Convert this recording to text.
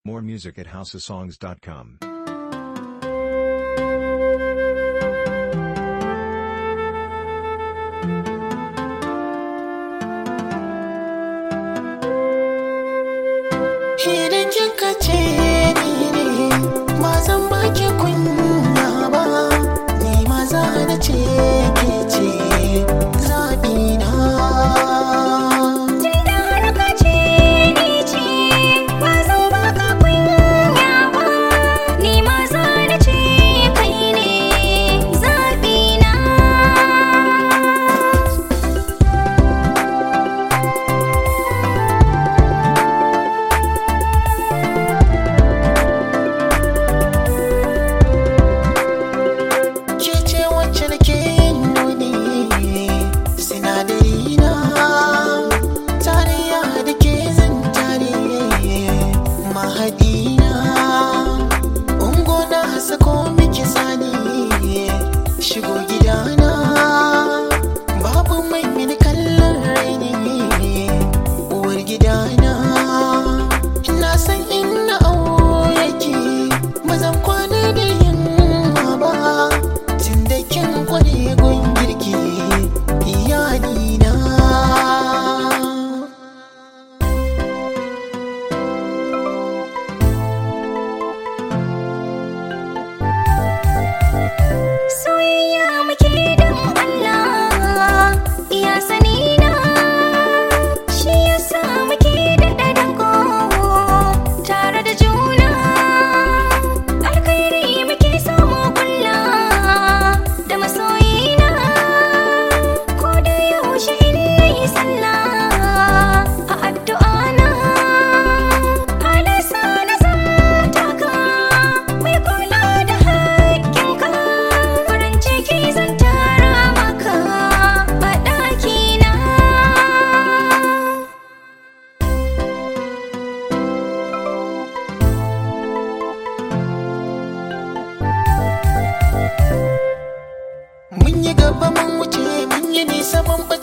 More music at houseofsongs.com. Idan kika ce ni ne, ba zan baki kunya ba, ni ma za na ce ke ce zaɓina. Tunda har ka ce ni ce, ba zan baka kunya ba, ni ma za na ce kai ne zaɓina. Shigo gidana babu mai mini kallon raini, uwar gidana na san inna aure ki, ba zan kwana da yamma ba, tun da kin kware gun girki iyalina. Mun yi gaba mun wuce mun yi nisa mun